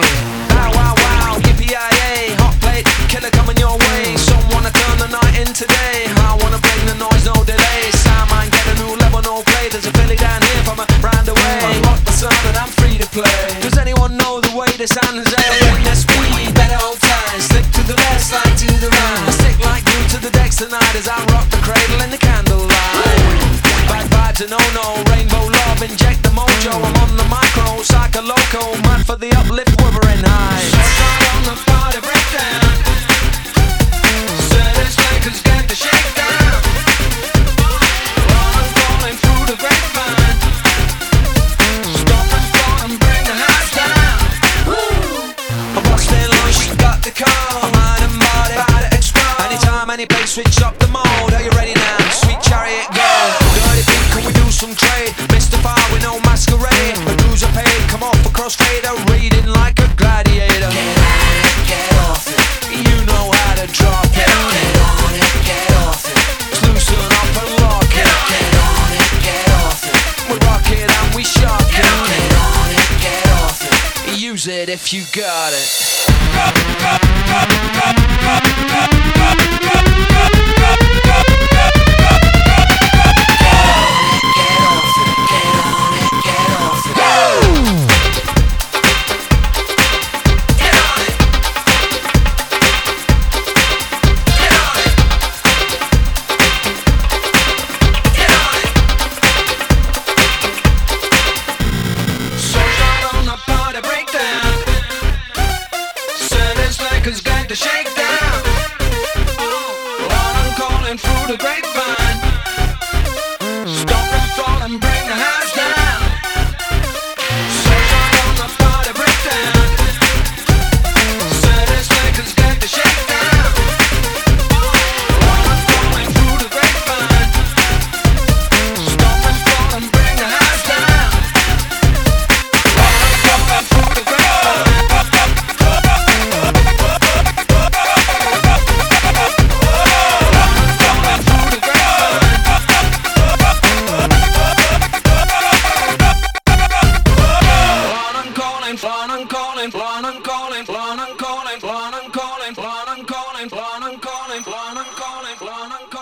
Bow wow wow, yippee-yi-yay, hot plate, killer coming your way. Some wanna turn the night in today. I wanna bring the noise, no delay. Soundman, get a new level, no play. There's a Philly down here from a brand away. Unlock the sound and I'm free to play. Does anyone know the way to San Jose? Bring the speed, better hold tight. Slip to the left, slide to the right. Stick like glue to the decks tonight as I rock the cradle in the candlelight. Bad vibes and no, rainbow love, inject the mojo. I'm on the micro, psycho loco, mad for the uplift, wuthering high. Shut on the party breakdown. Service Lakers get the shakedown. I'm falling through the grapevine. Stop and start and bring the house down. I'm busting loose, she got the car. Mind and body, body explode. Anytime, any place, switch up the mode. Are you ready now? Sweet chariot, go. Dirty beat, can we do some trade? Mystify with no masquerade. The dues are paid, come off a crossfader. Reading like a gladiator. Get on it, get off it. You know how to drop it. Get on it, get off it. Loosen up and lock it. Get on it, get off it. We rock it and we shock it. Get on it, get off it. Use it if you got it. Cause got the shakedown. Lord, I'm calling through the grapevine. Stop and fall and bring the house down. So shut on the party breakdown. Service Lakers got the shakedown. Lord, I'm calling through the grapevine. Stop and fall and bring the house down. Lord, I'm calling through the grapevine. I'm calling.